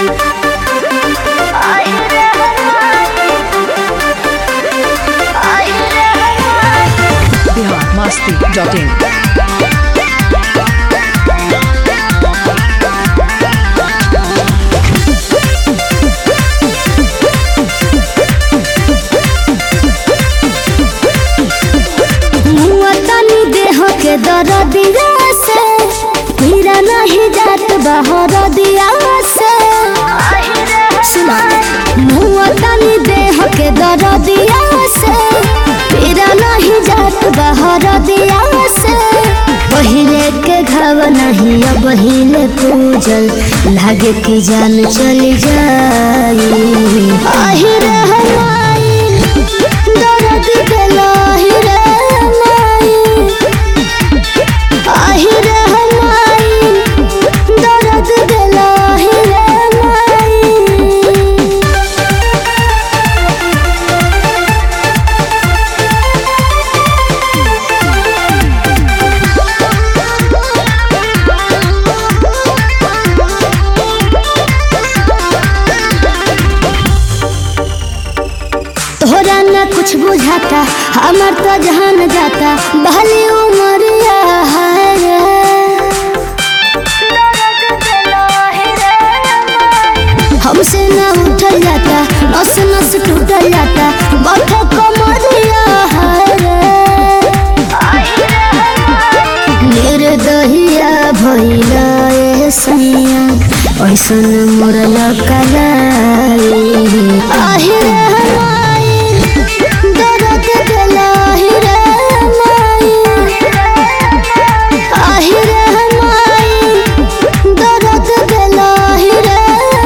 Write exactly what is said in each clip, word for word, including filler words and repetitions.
masti dot in. के दरदिया से पीरा नहीं जात बाहर दिया से सुना मुआ तनी देह के दरदिया से पीरा नहीं जात बाहर दिया से पहिले के घाव नहीं अब हिले पूजल लागे की जान चली जाई आही रे हमाई दर्द के लाही रे आहिरे हमाई दर्द दिला हिरे माई तोहरा न कुछ बुझाता हमार तो जहान जाता बहली उमरिया हमसे न उठल जाता नस नस टूटल जाता बैठो कमरिया निर्दहिया भइला ए सैया ऐसन मोरल कलाई आहिरे हमाई दर्द दिला हिरे माई आहिरे हमाई दर्द दिला हिरे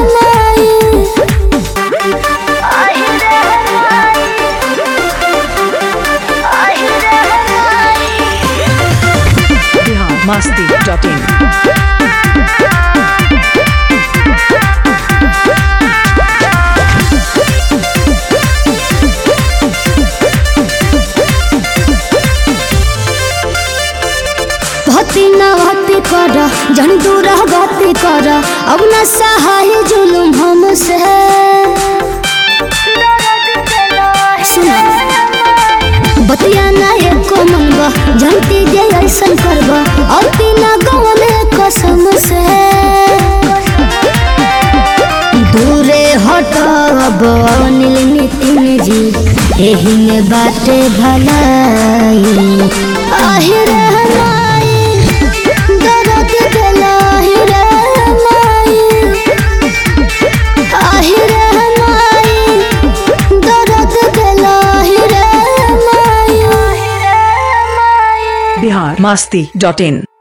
masti dot in. भक्ति न भक्ति कर जन दूर गति कर अब न सहाय जुलुम हमसे सुना बतिया ना एको मनबा जनती जे ऐसन करबा और तीना गवने कसम से दूरे हटब अनिल नितिन जी एही में बाटे भलाई आहिरे हमाई दर्द दिला हिरे माई आहिरे हमाई दर्द दिला हिरे Bihar masti dot in.